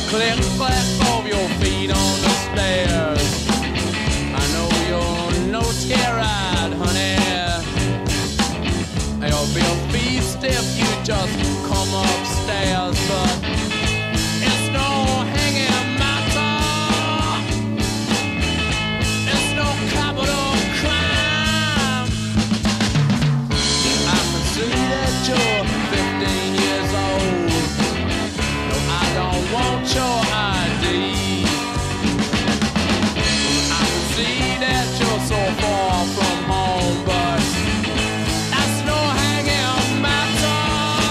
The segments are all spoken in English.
click clack of your feet on the stairs. I know you're no scared, honey. You'll be a beast if you just come upstairs, but it's no hanging matter. It's no capital crime. I can see that you're 15 years old. No, I don't want your ID. I can see that you're so far from home, but that's no hanging matter.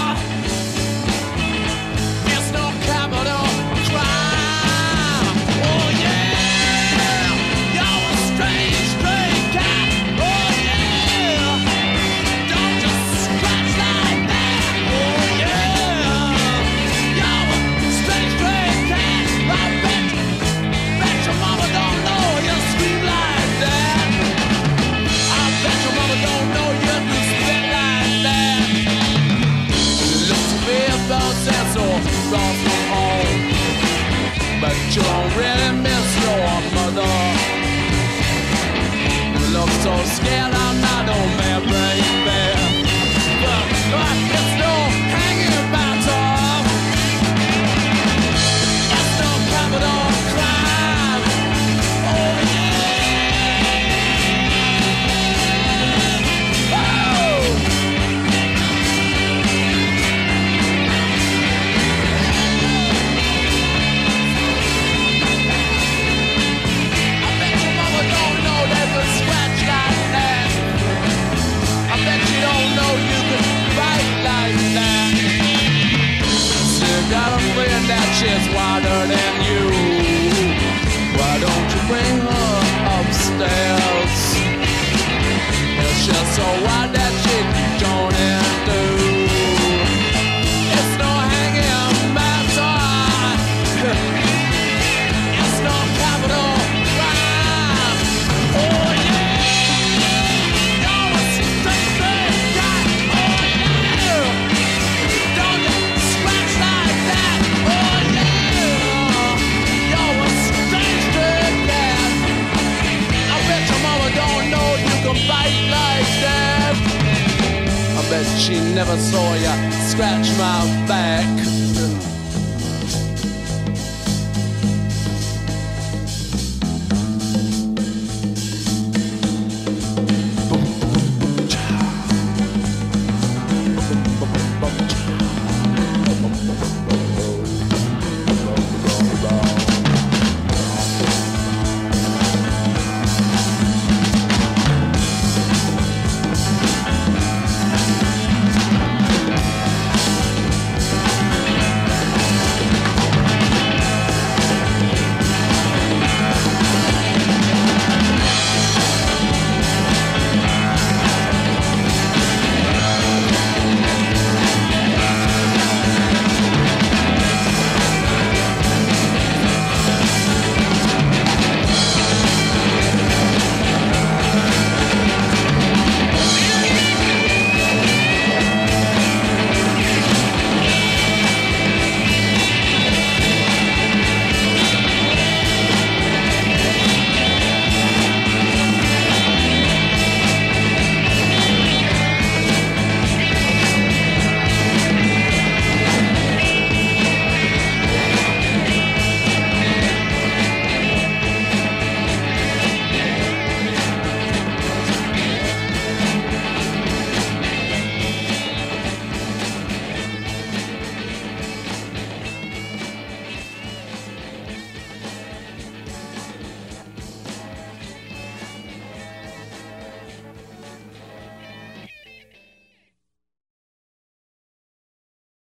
It's no capital crime. Oh yeah, you're a strange, stray cat. Oh yeah, don't just scratch like that. Oh yeah, you're a strange, stray cat. I bet your mama don't know you scream like that. I bet your mama don't know you do spit like that. It looks to me about sense or wrong from home, but you don't really miss your mother. You look so scared, I'm not no man, baby. But it's no hanging battle. It's no capital crime. Oh yeah. Oh. I bet your mama don't know there's a scratch like that. I bet you don't know you can fight like that. Still got a friend that she's wilder than you. Why don't you bring her upstairs? It's just so wild that she can join in too. It's no hanging matter. It's no capital crime. Oh yeah, you're a straight cat. Oh yeah, don't just scratch like that. Oh yeah, you're a straight cat. I bet your mama don't know you can bite like that. I bet she never saw ya scratch my back.